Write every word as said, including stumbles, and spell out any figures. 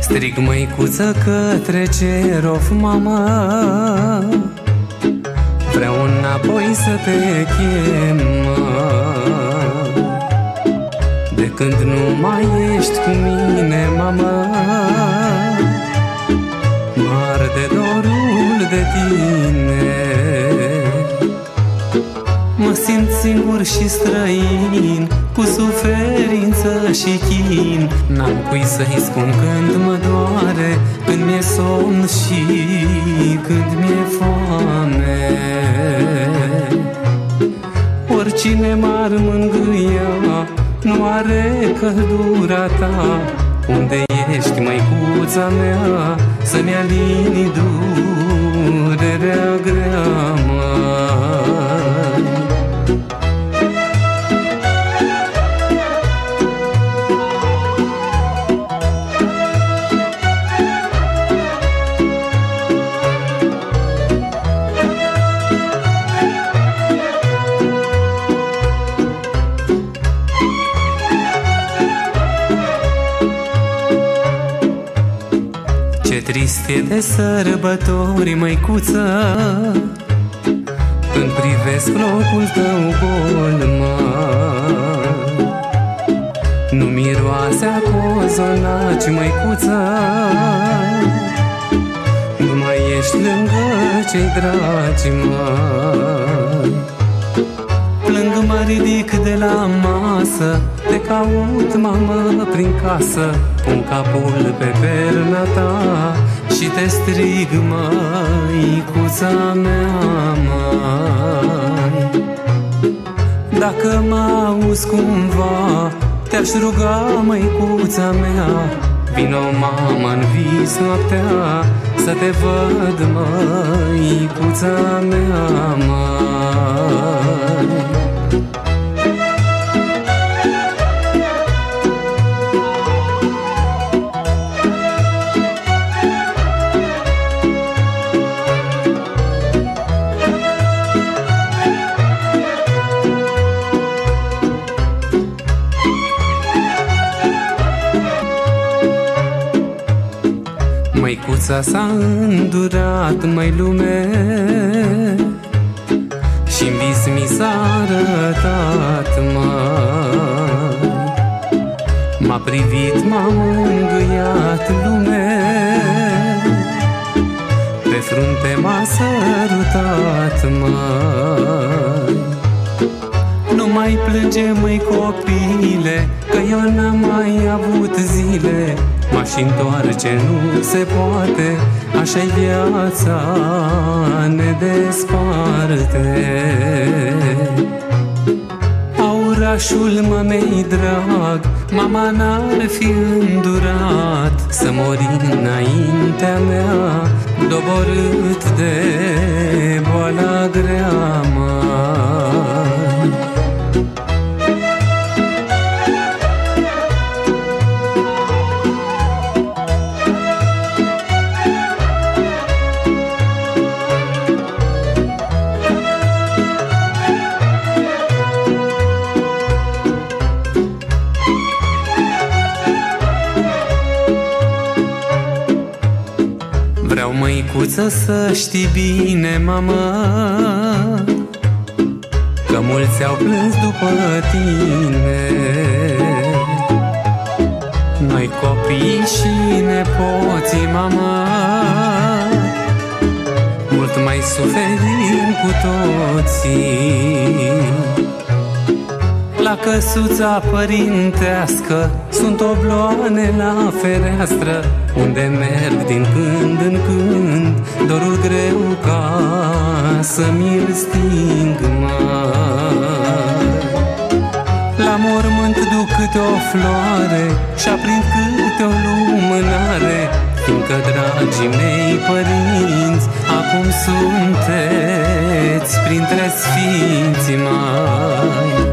Strig măicuță către cer, of mamă, vreau înapoi să te chem, de când nu mai ești cu mine, mamă, mă arde dorul de tine. Mă simt singur și străin, cu suferință și chin. N-am cui să-i spun când mă doare, când mi-e somn și când mi-e foame. Oricine m-ar mângâia, nu are căldura ta. Unde ești, măicuța mea, să-mi alini durerea grea, măi? Ce trist e de sărbători, măicuță, când privesc locul tău gol, măi. Nu miroase a cozonaci, măicuță, nu mai ești lângă cei dragi, măi. Plâng, mă ridic de la masă, te caut, mamă, prin casă, pun capul pe perna ta și te strig, măicuța mea, măi. Dacă mă auzi cumva, te-aș ruga, măicuța mea, vino, mama, în vis noaptea, să te văd, măicuța mea, măi. Măicuța s-a îndurat, măi, lume, și-n vis mi s-a arătat, măi. M-a privit, m-a mângâiat, lume, pe frunte m-a sărutat, măi. Nu mai plânge, măi, copile, că eu n-am mai avut zile. M-aș întoarce, nu se poate, așa-i viața, ne desparte. Aurașul mămei drag, mama n-ar fi îndurat să mori înaintea mea, doborât de boala grea, măi. Vreau, măicuță, să știi bine, mamă, că mulți au plâns după tine. Noi copii și nepoții, mamă, mult mai suferim cu toții. La căsuța părintească sunt obloane la fereastră, unde merg din când în când, dorul greu ca să mi-l sting, măi. La mormânt duc câte o floare și aprind câte o lumânare, fiindcă, dragii mei părinți, acum sunteți printre sfinții, măi.